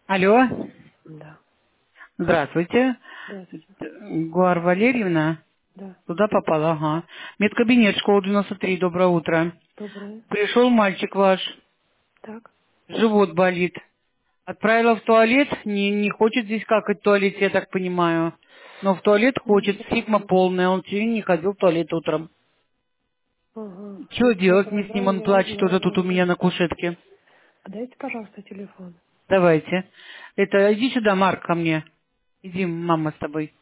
Алло, Да. здравствуйте. Здравствуйте. Гуар Валерьевна, Да. туда попала, ага. Медкабинет, школа 93, доброе утро. Доброе. Пришел мальчик ваш, Так. живот болит. Отправила в туалет, не хочет здесь какать в туалете, я так понимаю. Но в туалет хочет, сигма полная, он сегодня не ходил в туалет утром. Ага. Что Я делать мне с ним, знаю, он я не плачет уже знаю, тут у может быть. меня на кушетке. А дайте, пожалуйста, телефон. Давайте. Это, иди сюда, Марк, ко мне. Иди, мама с тобой.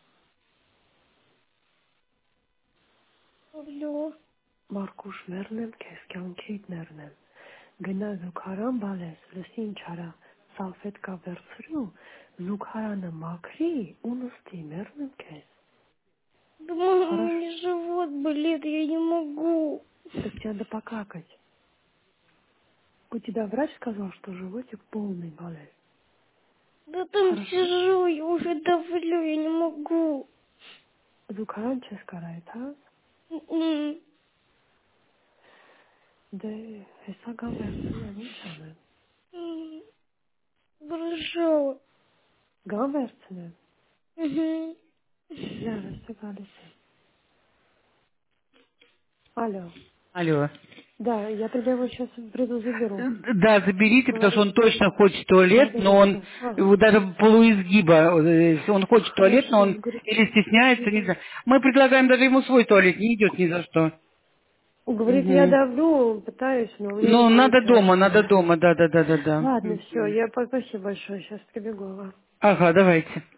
Алло. Markus Mernem, Keskan Kate Mernem. Գնա զուգարան բալես, լսին չարա, սալֆետկա վերցրու, զուգարանը մաքրի, ու նստի, մեռնեմ քեզ։ Да мама, у Хорошо. меня живот болит, я не могу. Так тебе надо покакать. У тебя врач сказал, что животик полный болезнь. Да там Хорошо. сижу, я уже давлю, я не могу. Զուգարան չես կարայ, հա։ М-м. Դե հեսա գան վերցնեմ, ինչ անեմ։ М. Хорошо. Գան վերցնեմ։ Мгм. Լավ, հեսա գալիս եմ։ Алло. Алло. Да, я тогда его сейчас приду заберу. Да, заберите, потому что он точно хочет в туалет, Да, да, но да, да, он да. Ага. его даже полуизгиба, он хочет в туалет, но Хорошо, он говорит, или стесняется, не знаю. Мы предлагаем даже ему свой туалет, не идет ни за что. я Угу. давлю, пытаюсь, но у меня не Ну, надо получается. дома, да. Ладно, все, Мгм. спасибо большое, сейчас прибегу. Ага. Ага, давайте.